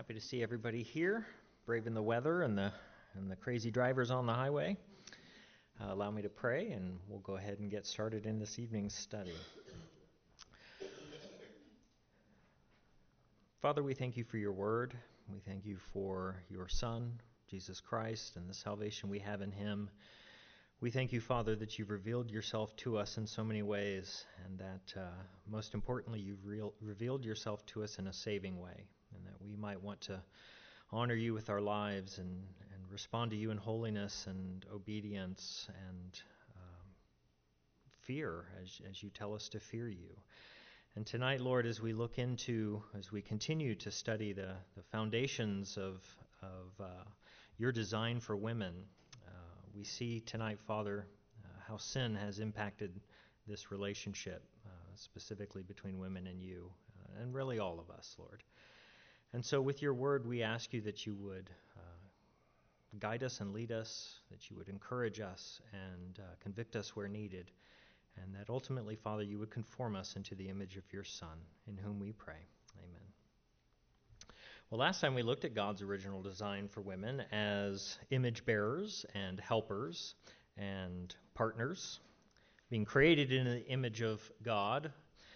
Happy to see everybody here, braving the weather and the crazy drivers on the highway. Allow me to pray, and we'll go ahead and get started in this evening's study. Father, we thank you for your word. We thank you for your Son, Jesus Christ, and the salvation we have in him. We thank you, Father, that you've revealed yourself to us in so many ways, and that, most importantly, you've revealed yourself to us in a saving way, and that we might want to honor you with our lives and respond to you in holiness and obedience and fear as you tell us to fear you. And tonight, Lord, as we continue to study the foundations of your design for women, we see tonight, Father, how sin has impacted this relationship, specifically between women and you, and really all of us, Lord. And so with your word, we ask you that you would guide us and lead us, that you would encourage us and convict us where needed, and that ultimately, Father, you would conform us into the image of your Son, in whom we pray. Amen. Well, last time we looked at God's original design for women as image bearers and helpers and partners, being created in the image of God.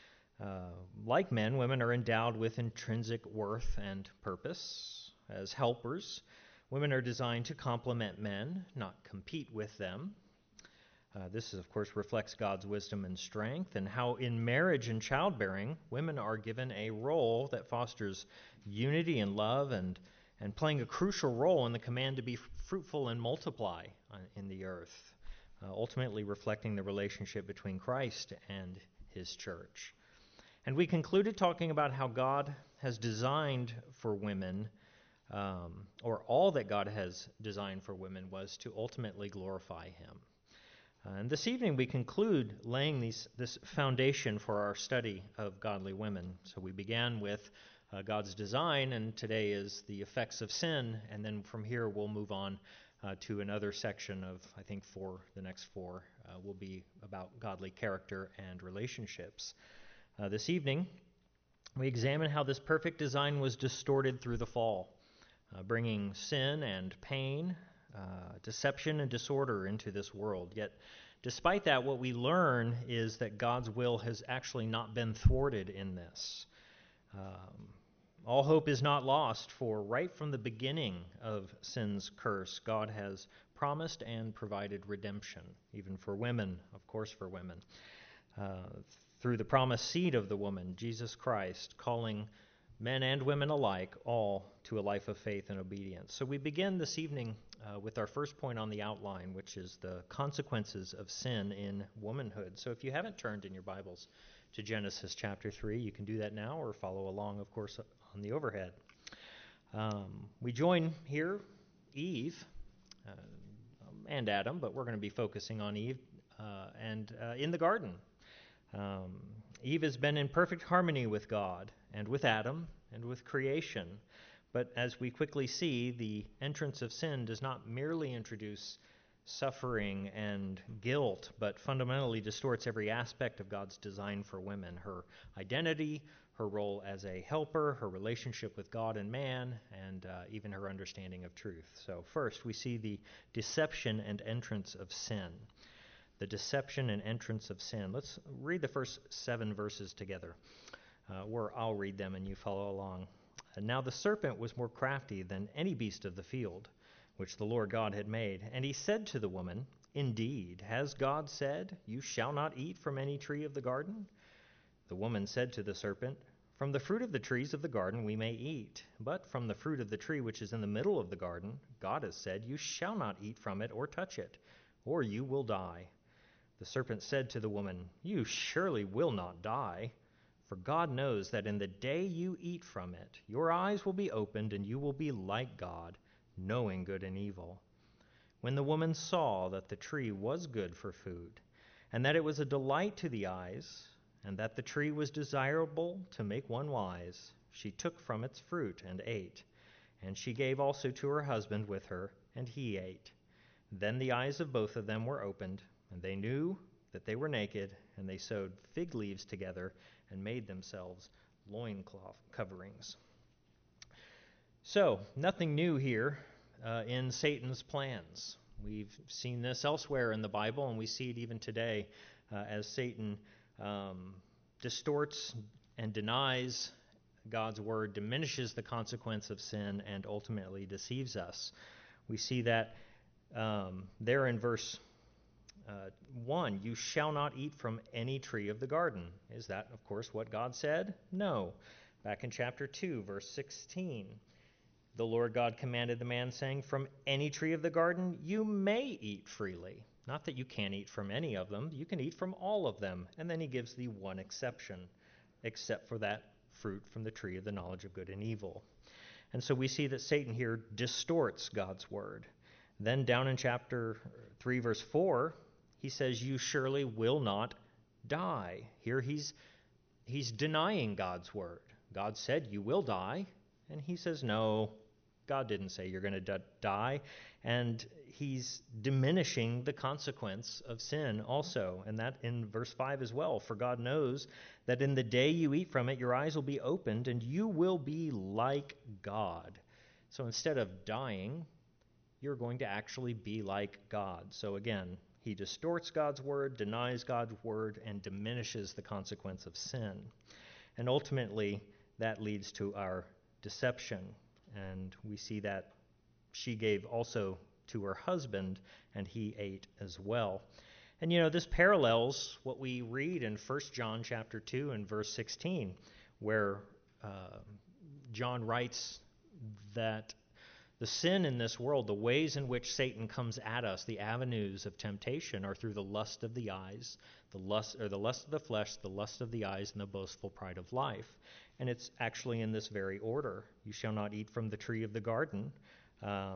Like men, women are endowed with intrinsic worth and purpose. As helpers, women are designed to complement men, not compete with them. This, of course, reflects God's wisdom and strength, and how in marriage and childbearing, women are given a role that fosters unity and love and playing a crucial role in the command to be fruitful and multiply in the earth, ultimately reflecting the relationship between Christ and his church. And we concluded talking about how God has designed for women, or all that God has designed for women was to ultimately glorify him. And this evening we conclude laying this foundation for our study of godly women. So we began with God's design, and today is the effects of sin, and then from here we'll move on to another section of, I think, the next four will be about godly character and relationships. This evening we examine how this perfect design was distorted through the fall, bringing sin and pain, deception and disorder into this world. Yet, despite that, what we learn is that God's will has actually not been thwarted in this. All hope is not lost, for right from the beginning of sin's curse, God has promised and provided redemption, even for women, of course for women, through the promised seed of the woman, Jesus Christ, calling men and women alike, all to a life of faith and obedience. So we begin this evening with our first point on the outline, which is the consequences of sin in womanhood. So if you haven't turned in your Bibles to Genesis chapter 3, you can do that now or follow along, of course, on the overhead. We join here Eve and Adam, but we're going to be focusing on Eve and in the garden. Eve has been in perfect harmony with God and with Adam and with creation. But as we quickly see, the entrance of sin does not merely introduce suffering and guilt, but fundamentally distorts every aspect of God's design for women: her identity, her role as a helper, her relationship with God and man, and even her understanding of truth. So first, we see the deception and entrance of sin. The deception and entrance of sin. Let's read the first 7 verses together, where I'll read them and you follow along. And now the serpent was more crafty than any beast of the field, which the Lord God had made. And he said to the woman, "Indeed, has God said, 'You shall not eat from any tree of the garden'?" The woman said to the serpent, "From the fruit of the trees of the garden we may eat, but from the fruit of the tree which is in the middle of the garden, God has said, 'You shall not eat from it or touch it, or you will die.' The serpent said to the woman, 'You surely will not die, for God knows that in the day you eat from it, your eyes will be opened, and you will be like God, knowing good and evil.' When the woman saw that the tree was good for food, and that it was a delight to the eyes, and that the tree was desirable to make one wise, she took from its fruit and ate. And she gave also to her husband with her, and he ate. Then the eyes of both of them were opened, and they knew that they were naked, and they sewed fig leaves together and made themselves loincloth coverings." So, nothing new here in Satan's plans. We've seen this elsewhere in the Bible, and we see it even today as Satan distorts and denies God's word, diminishes the consequence of sin, and ultimately deceives us. We see that there in verse 1, you shall not eat from any tree of the garden. Is that, of course, what God said? No. Back in chapter 2, verse 16, the Lord God commanded the man, saying, from any tree of the garden you may eat freely. Not that you can't eat from any of them. You can eat from all of them. And then he gives the one exception, except for that fruit from the tree of the knowledge of good and evil. And so we see that Satan here distorts God's word. Then down in chapter 3, verse 4, he says, you surely will not die. Here he's denying God's word. God said, you will die. And he says, no, God didn't say you're going to die. And he's diminishing the consequence of sin also. And that in verse 5 as well. For God knows that in the day you eat from it, your eyes will be opened, and you will be like God. So instead of dying, you're going to actually be like God. So again, he distorts God's word, denies God's word, and diminishes the consequence of sin. And ultimately, that leads to our deception. And we see that she gave also to her husband, and he ate as well. And this parallels what we read in 1 John chapter 2 and verse 16, where John writes that the sin in this world, the ways in which Satan comes at us, the avenues of temptation, are through the lust of the eyes, the lust of the flesh, the lust of the eyes, and the boastful pride of life. And it's actually in this very order. You shall not eat from the tree of the garden. The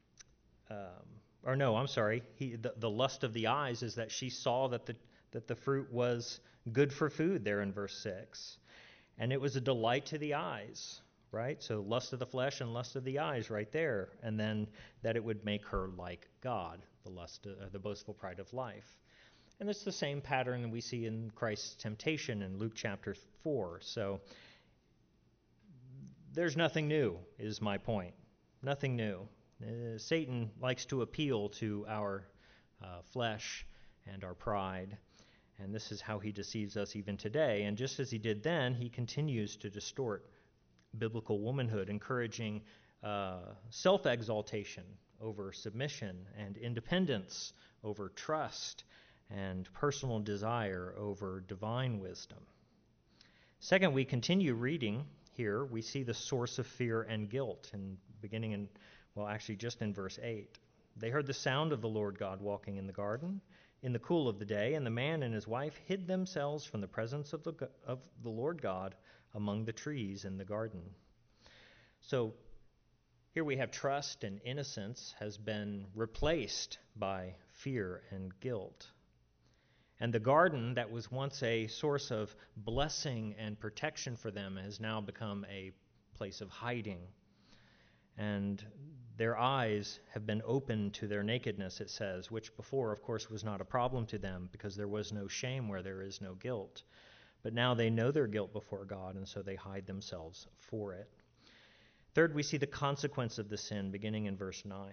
lust of the eyes is that she saw that the fruit was good for food there in verse 6. And it was a delight to the eyes, right? So lust of the flesh and lust of the eyes right there. And then that it would make her like God, the boastful pride of life. And it's the same pattern that we see in Christ's temptation in Luke chapter 4. So there's nothing new, is my point. Nothing new. Satan likes to appeal to our flesh and our pride, and this is how he deceives us even today. And just as he did then, he continues to distort biblical womanhood, encouraging self-exaltation over submission, and independence over trust, and personal desire over divine wisdom. Second, we continue reading here. We see the source of fear and guilt, and beginning in, just in verse 8. They heard the sound of the Lord God walking in the garden in the cool of the day, and the man and his wife hid themselves from the presence of the Lord God among the trees in the garden. So here we have trust and innocence has been replaced by fear and guilt. And the garden that was once a source of blessing and protection for them has now become a place of hiding. And their eyes have been opened to their nakedness, it says, which before, of course, was not a problem to them because there was no shame where there is no guilt. But now they know their guilt before God, and so they hide themselves for it. Third, we see the consequence of the sin beginning in verse 9.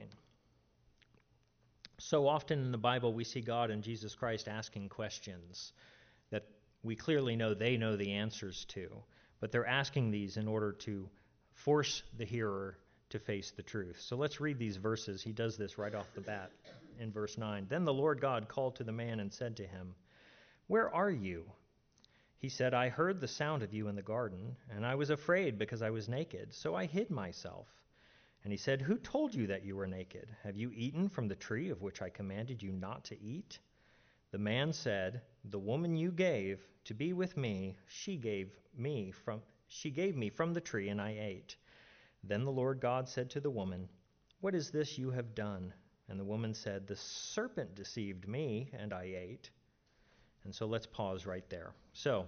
So often in the Bible, we see God and Jesus Christ asking questions that we clearly know they know the answers to, but they're asking these in order to force the hearer to face the truth. So let's read these verses. He does this right off the bat in verse 9. Then the Lord God called to the man and said to him, "Where are you?" He said, "I heard the sound of you in the garden, and I was afraid because I was naked, so I hid myself." And he said, "Who told you that you were naked? Have you eaten from the tree of which I commanded you not to eat?" The man said, "The woman you gave to be with me, she gave me from the tree, and I ate." Then the Lord God said to the woman, "What is this you have done?" And the woman said, "The serpent deceived me, and I ate." And so let's pause right there. So,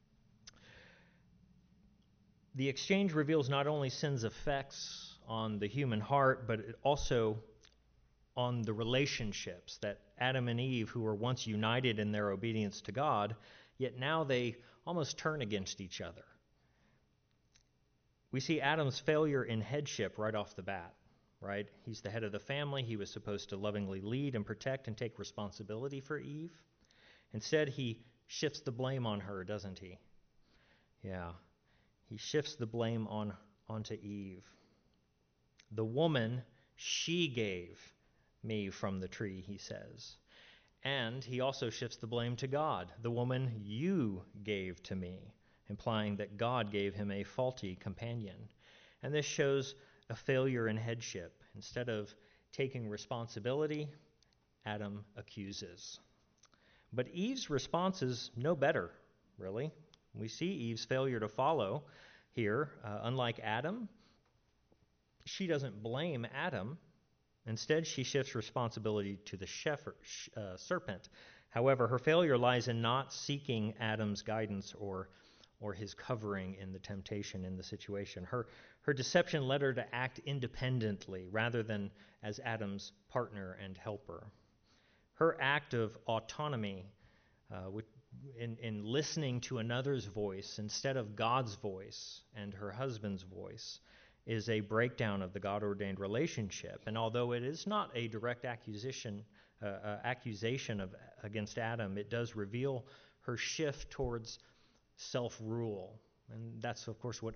the exchange reveals not only sin's effects on the human heart, but also on the relationships that Adam and Eve, who were once united in their obedience to God, yet now they almost turn against each other. We see Adam's failure in headship right off the bat, right? He's the head of the family. He was supposed to lovingly lead and protect and take responsibility for Eve. Instead, he shifts the blame on her, doesn't he? Yeah. He shifts the blame onto Eve. The woman, she gave me from the tree, he says. And he also shifts the blame to God. The woman you gave to me, implying that God gave him a faulty companion. And this shows a failure in headship. Instead of taking responsibility, Adam accuses. But Eve's response is no better, really. We see Eve's failure to follow here. Unlike Adam, she doesn't blame Adam. Instead, she shifts responsibility to the serpent. However, her failure lies in not seeking Adam's guidance or his covering in the temptation in the situation. Her deception led her to act independently rather than as Adam's partner and helper. Her act of autonomy in listening to another's voice instead of God's voice and her husband's voice is a breakdown of the God-ordained relationship. And although it is not a direct accusation against Adam, it does reveal her shift towards self-rule. And that's, of course, what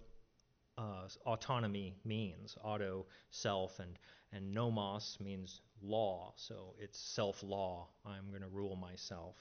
autonomy means. Auto, self, and nomos means law. So it's self-law. I'm going to rule myself.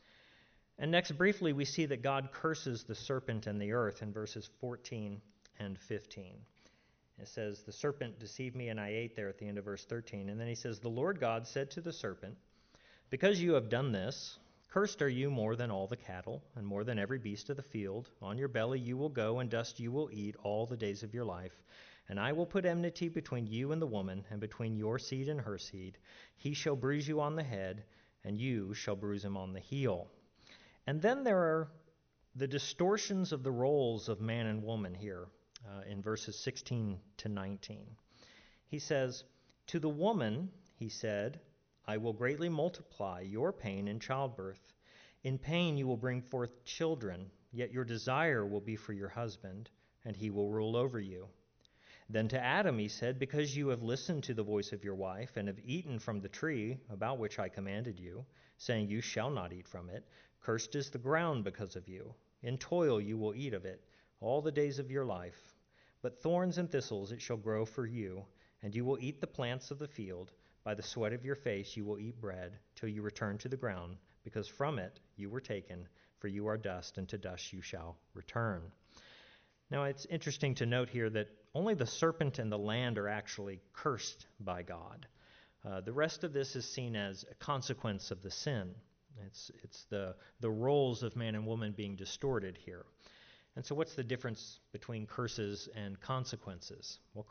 And next, briefly, we see that God curses the serpent and the earth in verses 14 and 15. It says, the serpent deceived me and I ate there at the end of verse 13. And then he says, the Lord God said to the serpent, because you have done this, cursed are you more than all the cattle and more than every beast of the field. On your belly you will go and dust you will eat all the days of your life. And I will put enmity between you and the woman and between your seed and her seed. He shall bruise you on the head and you shall bruise him on the heel. And then there are the distortions of the roles of man and woman here. In verses 16 to 19. He says, to the woman, he said, I will greatly multiply your pain in childbirth. In pain you will bring forth children, yet your desire will be for your husband, and he will rule over you. Then to Adam he said, because you have listened to the voice of your wife, and have eaten from the tree about which I commanded you, saying you shall not eat from it, cursed is the ground because of you. In toil you will eat of it all the days of your life. But thorns and thistles it shall grow for you, and you will eat the plants of the field. By the sweat of your face you will eat bread, till you return to the ground, because from it you were taken, for you are dust, and to dust you shall return. Now it's interesting to note here that only the serpent and the land are actually cursed by God. The rest of this is seen as a consequence of the sin. It's the roles of man and woman being distorted here. And so what's the difference between curses and consequences? Well,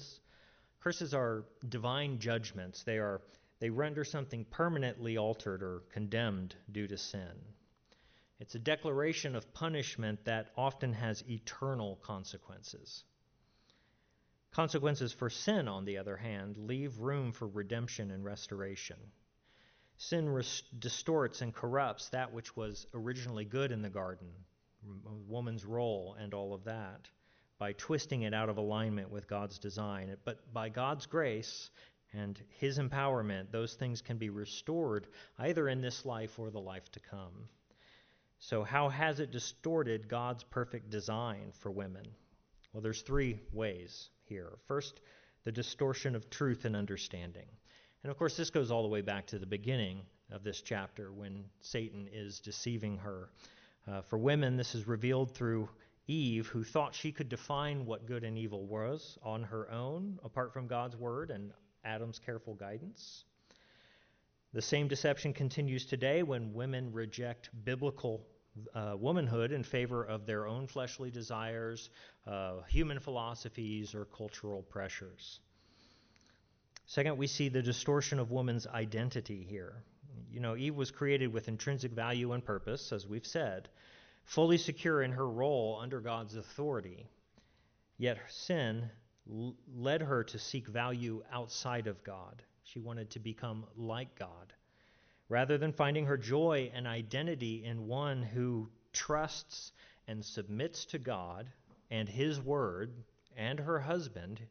curses are divine judgments. They render something permanently altered or condemned due to sin. It's a declaration of punishment that often has eternal consequences. Consequences for sin, on the other hand, leave room for redemption and restoration. Sin distorts and corrupts that which was originally good in the garden, woman's role and all of that, by twisting it out of alignment with God's design. But by God's grace and his empowerment, those things can be restored either in this life or the life to come. So how has it distorted God's perfect design for women? Well, there's three ways here. First, the distortion of truth and understanding. And of course, this goes all the way back to the beginning of this chapter when Satan is deceiving her. For women, this is revealed through Eve, who thought she could define what good and evil was on her own, apart from God's word and Adam's careful guidance. The same deception continues today when women reject biblical womanhood in favor of their own fleshly desires, human philosophies, or cultural pressures. Second, we see the distortion of woman's identity here. You know, Eve was created with intrinsic value and purpose, as we've said, fully secure in her role under God's authority. Yet sin led her to seek value outside of God. She wanted to become like God. Rather than finding her joy and identity in one who trusts and submits to God and his word and her husband,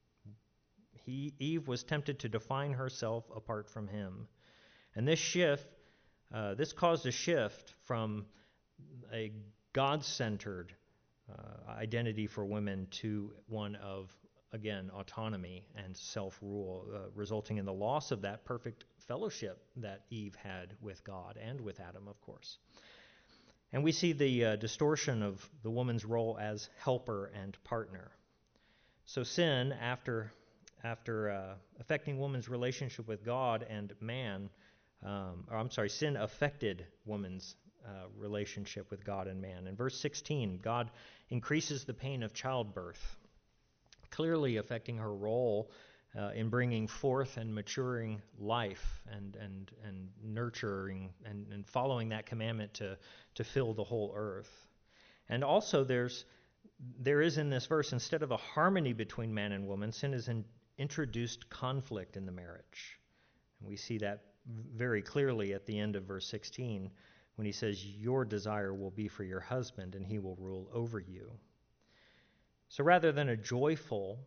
Eve was tempted to define herself apart from him. And this caused a shift from a God-centered identity for women to one of, again, autonomy and self-rule, resulting in the loss of that perfect fellowship that Eve had with God and with Adam, of course. And we see the distortion of the woman's role as helper and partner. So sin, after affecting woman's relationship with God and man, sin affected woman's relationship with God and man. In verse 16, God increases the pain of childbirth, clearly affecting her role in bringing forth and maturing life and nurturing and following that commandment to fill the whole earth. And also there is in this verse, instead of a harmony between man and woman, sin has introduced conflict in the marriage. And we see that very clearly at the end of verse 16 when he says, "Your desire will be for your husband, and he will rule over you." So rather than a joyful,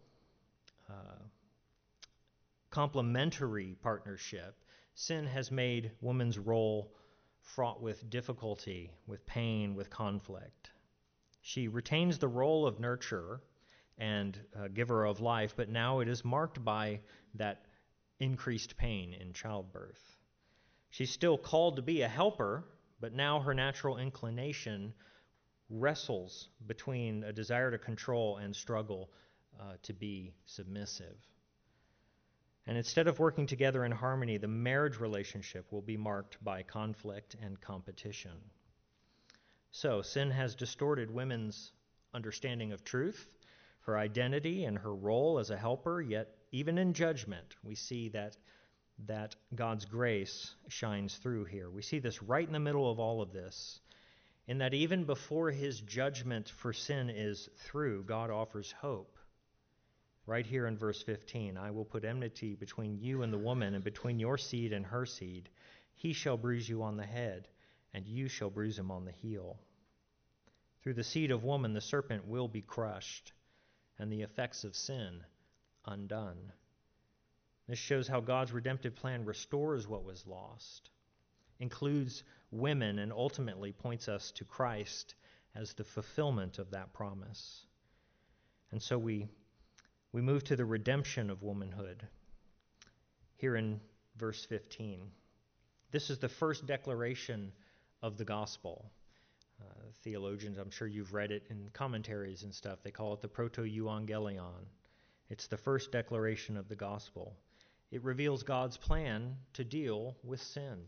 complementary partnership, sin has made woman's role fraught with difficulty, with pain, with conflict. She retains the role of nurturer and giver of life, but now it is marked by that increased pain in childbirth. She's still called to be a helper, but now her natural inclination wrestles between a desire to control and struggle to be submissive. And instead of working together in harmony, the marriage relationship will be marked by conflict and competition. So, sin has distorted women's understanding of truth, her identity, and her role as a helper, yet even in judgment, we see that God's grace shines through here. We see this right in the middle of all of this, in that even before his judgment for sin is through, God offers hope. Right here in verse 15, "I will put enmity between you and the woman, and between your seed and her seed. He shall bruise you on the head, and you shall bruise him on the heel." Through the seed of woman, the serpent will be crushed, and the effects of sin undone. This shows how God's redemptive plan restores what was lost, includes women, and ultimately points us to Christ as the fulfillment of that promise. And so we move to the redemption of womanhood here in verse 15. This is the first declaration of the gospel. Theologians, I'm sure you've read it in commentaries and stuff, they call it the proto-euangelion. It's the first declaration of the gospel. It reveals God's plan to deal with sin.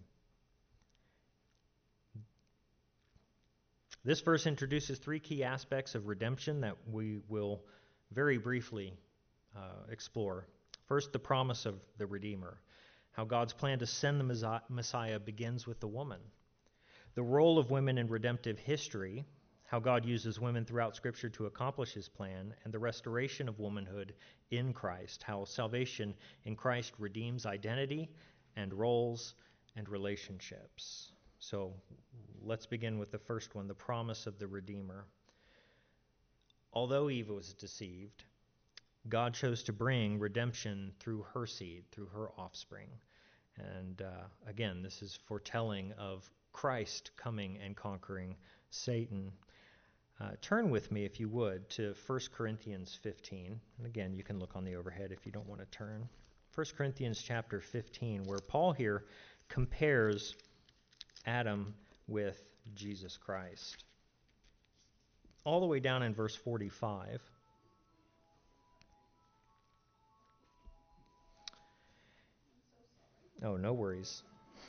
This verse introduces three key aspects of redemption that we will very briefly explore. First, the promise of the Redeemer, how God's plan to send the Messiah begins with the woman. The role of women in redemptive history, how God uses women throughout Scripture to accomplish his plan, and the restoration of womanhood in Christ, how salvation in Christ redeems identity and roles and relationships. So let's begin with the first one, the promise of the Redeemer. Although Eve was deceived, God chose to bring redemption through her seed, through her offspring. And again, this is foretelling of Christ coming and conquering Satan. Turn with me, if you would, to 1 Corinthians 15. And again, you can look on the overhead if you don't want to turn. 1 Corinthians chapter 15, where Paul here compares Adam with Jesus Christ. All the way down in verse 45. Oh, no worries.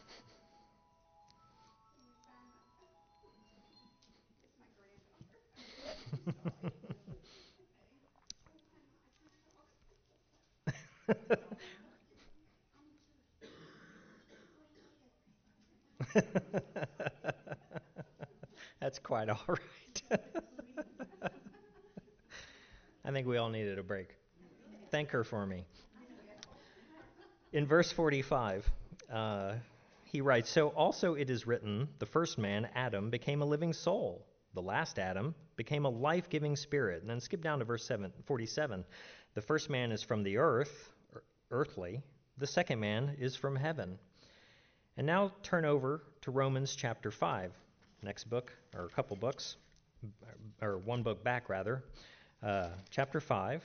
That's quite all right. I think we all needed a break. Thank her for me. In verse 45, he writes, "So also it is written, the first man, Adam, became a living soul. The last Adam became a life-giving spirit. And then skip down to verse 47. The first man is from the earth, earthly. The second man is from heaven. And now turn over to Romans chapter 5. Next book, or a couple books, or one book back rather. Chapter 5.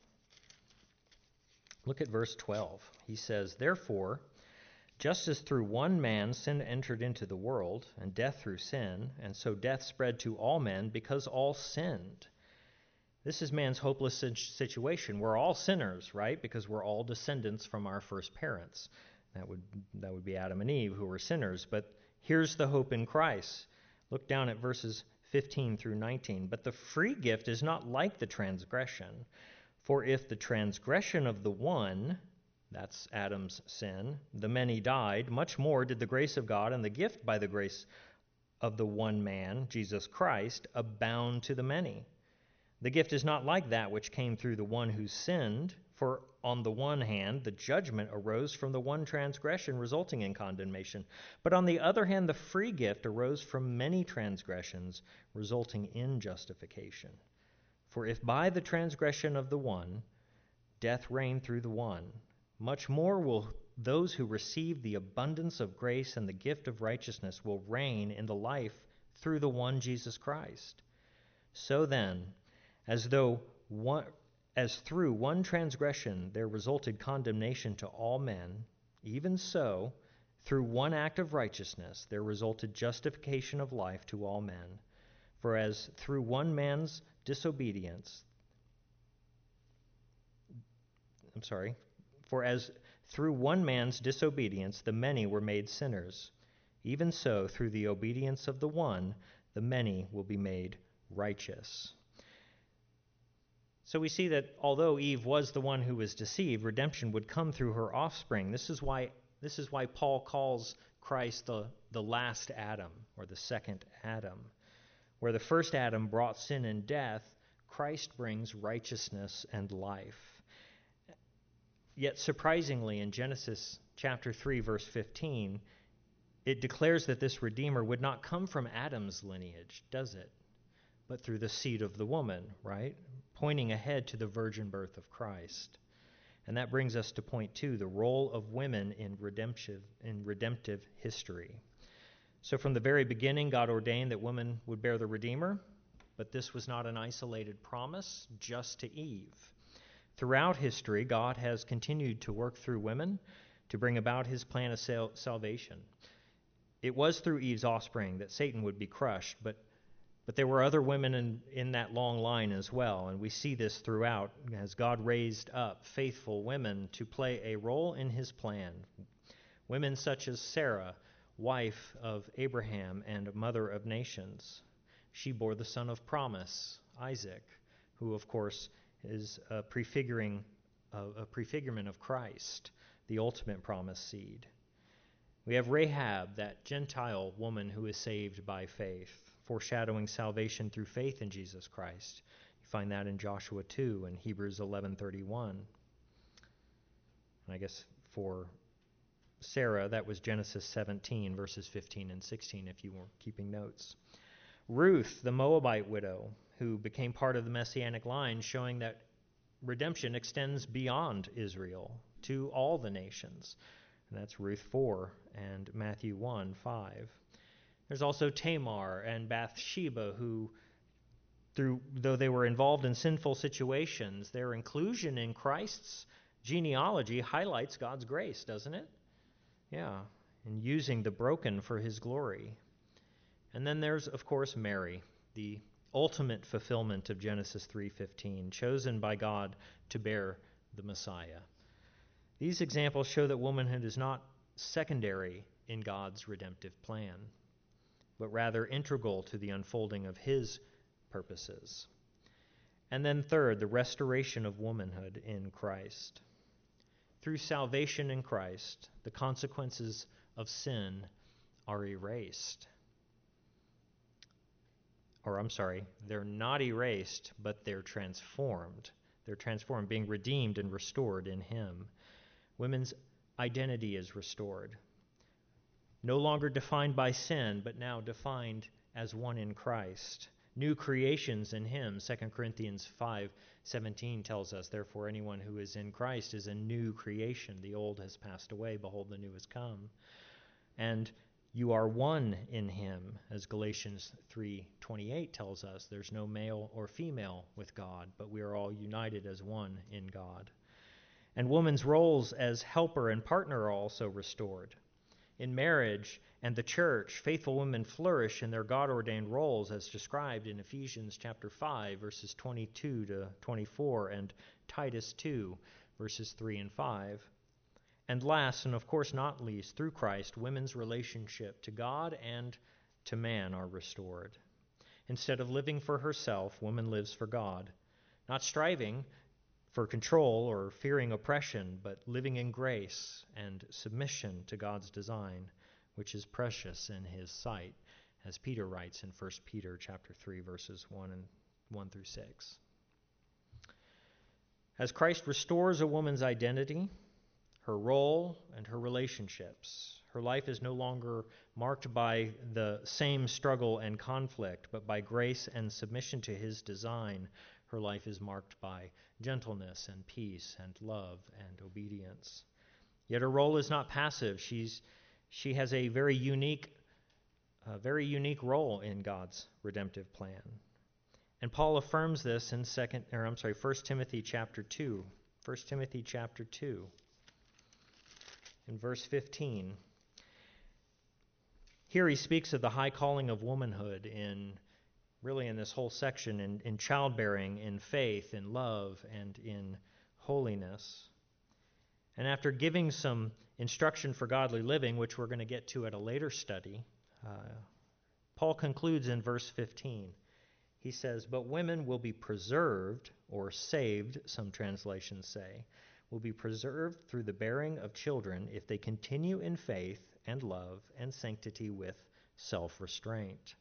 Look at verse 12. He says, "Therefore, just as through one man sin entered into the world, and death through sin, and so death spread to all men because all sinned." This is man's hopeless situation. We're all sinners, right? Because we're all descendants from our first parents. That would be Adam and Eve, who were sinners. But here's the hope in Christ. Look down at verses 15 through 19. "But the free gift is not like the transgression. For if the transgression of the one," that's Adam's sin, "the many died, much more did the grace of God and the gift by the grace of the one man, Jesus Christ, abound to the many. The gift is not like that which came through the one who sinned, for on the one hand the judgment arose from the one transgression, resulting in condemnation. But on the other hand the free gift arose from many transgressions, resulting in justification. For if by the transgression of the one death reigned through the one, much more will those who receive the abundance of grace and the gift of righteousness will reign in the life through the one Jesus Christ. So then, as through one transgression there resulted condemnation to all men, even so, through one act of righteousness there resulted justification of life to all men. For as through one man's disobedience the many were made sinners, even so through the obedience of the one the many will be made righteous." So we see that although Eve was the one who was deceived, redemption would come through her offspring. This is why Paul calls Christ the last Adam, or the second Adam. Where the first Adam brought sin and death, Christ brings righteousness and life. Yet surprisingly, in Genesis chapter 3, verse 15, it declares that this Redeemer would not come from Adam's lineage, does it? But through the seed of the woman, right? Pointing ahead to the virgin birth of Christ. And that brings us to point 2, the role of women in redemptive history. So from the very beginning, God ordained that women would bear the Redeemer, but this was not an isolated promise just to Eve. Throughout history, God has continued to work through women to bring about his plan of salvation. It was through Eve's offspring that Satan would be crushed, but there were other women in that long line as well, and we see this throughout as God raised up faithful women to play a role in his plan. Women such as Sarah, wife of Abraham and mother of nations. She bore the son of promise, Isaac, who of course is a prefigurement of Christ, the ultimate promised seed. We have Rahab, that Gentile woman who is saved by faith, foreshadowing salvation through faith in Jesus Christ. You find that in Joshua 2 and Hebrews 11:31. And I guess for Sarah, that was Genesis 17, verses 15 and 16, if you were keeping notes. Ruth, the Moabite widow, who became part of the Messianic line, showing that redemption extends beyond Israel to all the nations. And that's Ruth 4 and Matthew 1:5. There's also Tamar and Bathsheba, who, though they were involved in sinful situations, their inclusion in Christ's genealogy highlights God's grace, doesn't it? Yeah, in using the broken for his glory. And then there's, of course, Mary, the ultimate fulfillment of Genesis 3:15, chosen by God to bear the Messiah. These examples show that womanhood is not secondary in God's redemptive plan, but rather integral to the unfolding of his purposes. And then third, the restoration of womanhood in Christ. Through salvation in Christ, the consequences of sin are erased. They're not erased, but they're transformed. They're transformed, being redeemed and restored in him. Women's identity is restored. No longer defined by sin, but now defined as one in Christ. new creations in him. 2 Corinthians 5:17 tells us, therefore anyone who is in Christ is a new creation. The old has passed away, behold, the new has come. And you are one in him, as Galatians 3:28 tells us. There's no male or female with God, but we are all united as one in God. And woman's roles as helper and partner are also restored. In marriage and the church, faithful women flourish in their God-ordained roles as described in Ephesians chapter 5, verses 22 to 24, and Titus 2, verses 3 and 5. And last, and of course not least, through Christ, women's relationship to God and to man are restored. Instead of living for herself, woman lives for God, not striving for control or fearing oppression, but living in grace and submission to God's design, which is precious in his sight, as Peter writes in 1 Peter chapter 3, verses 1 through 6. As Christ restores a woman's identity, her role, and her relationships, her life is no longer marked by the same struggle and conflict, but by grace and submission to his design. Her life is marked by gentleness and peace and love and obedience. Yet her role is not passive. She has a very unique role in God's redemptive plan. And Paul affirms this in 1 Timothy chapter 2. 1 Timothy chapter 2. In verse 15. Here he speaks of the high calling of womanhood in this whole section, in childbearing, in faith, in love, and in holiness. And after giving some instruction for godly living, which we're going to get to at a later study, Paul concludes in verse 15. He says, "But women will be preserved," or saved, some translations say, will be preserved through the bearing of children if they continue in faith and love and sanctity with self-restraint.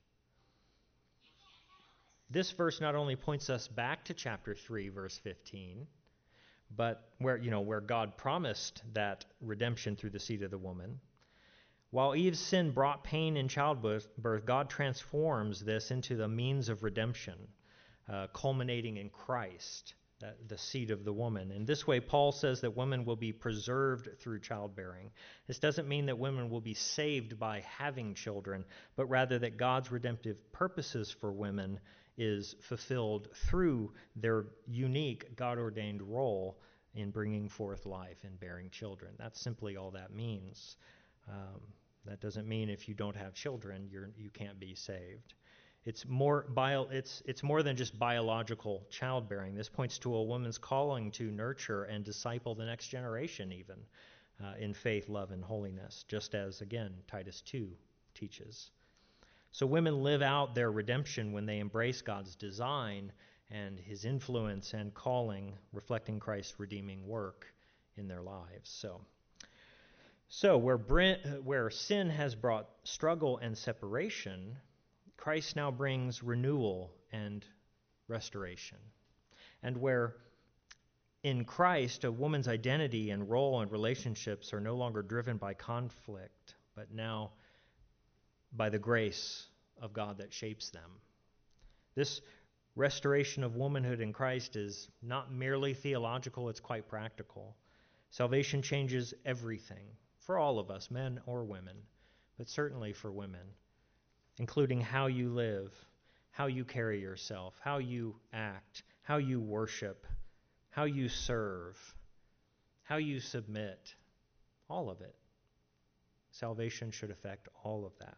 This verse not only points us back to chapter 3, verse 15, but where God promised that redemption through the seed of the woman. While Eve's sin brought pain in childbirth, God transforms this into the means of redemption, culminating in Christ, the seed of the woman. In this way, Paul says that women will be preserved through childbearing. This doesn't mean that women will be saved by having children, but rather that God's redemptive purposes for women is fulfilled through their unique God-ordained role in bringing forth life and bearing children. That's simply all that means. That doesn't mean if you don't have children, you can't be saved. It's more than just biological childbearing. This points to a woman's calling to nurture and disciple the next generation, even in faith, love, and holiness, just as, again, Titus 2 teaches. So women live out their redemption when they embrace God's design and his influence and calling, reflecting Christ's redeeming work in their lives. So where sin has brought struggle and separation, Christ now brings renewal and restoration. And where in Christ a woman's identity and role and relationships are no longer driven by conflict, but now by the grace of God that shapes them. This restoration of womanhood in Christ is not merely theological, it's quite practical. Salvation changes everything for all of us, men or women, but certainly for women, including how you live, how you carry yourself, how you act, how you worship, how you serve, how you submit, all of it. Salvation should affect all of that.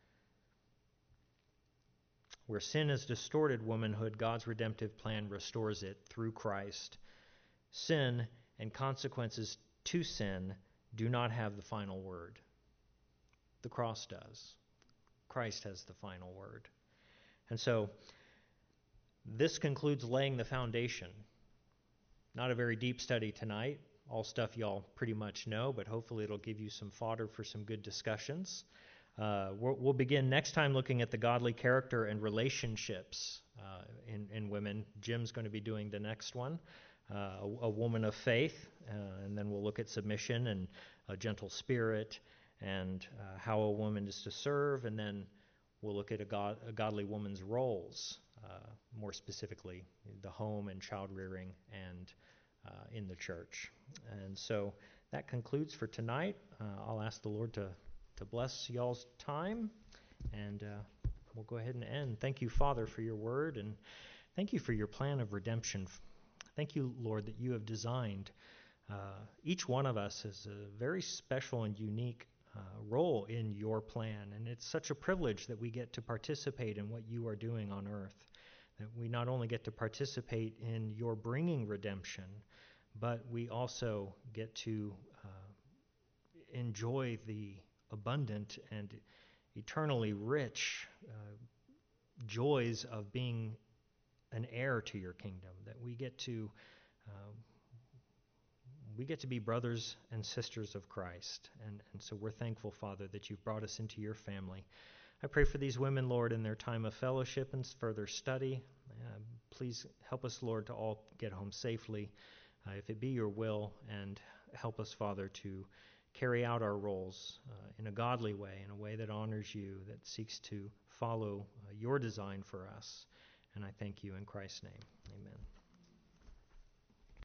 Where sin has distorted womanhood, God's redemptive plan restores it through Christ. Sin and consequences to sin do not have the final word. The cross does. Christ has the final word. And so, this concludes laying the foundation. Not a very deep study tonight. All stuff y'all pretty much know, but hopefully it'll give you some fodder for some good discussions. We'll begin next time looking at the godly character and relationships in women. Jim's going to be doing the next one, a woman of faith, and then we'll look at submission and a gentle spirit and how a woman is to serve, and then we'll look at a godly woman's roles, more specifically the home and child rearing and in the church. And so that concludes for tonight. I'll ask the Lord to bless y'all's time, and we'll go ahead and end. Thank you, Father, for your word, and thank you for your plan of redemption. Thank you, Lord, that you have designed each one of us as a very special and unique role in your plan. And it's such a privilege that we get to participate in what you are doing on earth, that we not only get to participate in your bringing redemption, but we also get to enjoy the abundant and eternally rich joys of being an heir to your kingdom, that we get to be brothers and sisters of Christ. And so we're thankful, Father, that you've brought us into your family. I pray for these women, Lord, in their time of fellowship and further study. Please help us, Lord, to all get home safely, if it be your will, and help us, Father, to carry out our roles in a godly way, in a way that honors you, that seeks to follow your design for us. And I thank you in Christ's name. Amen.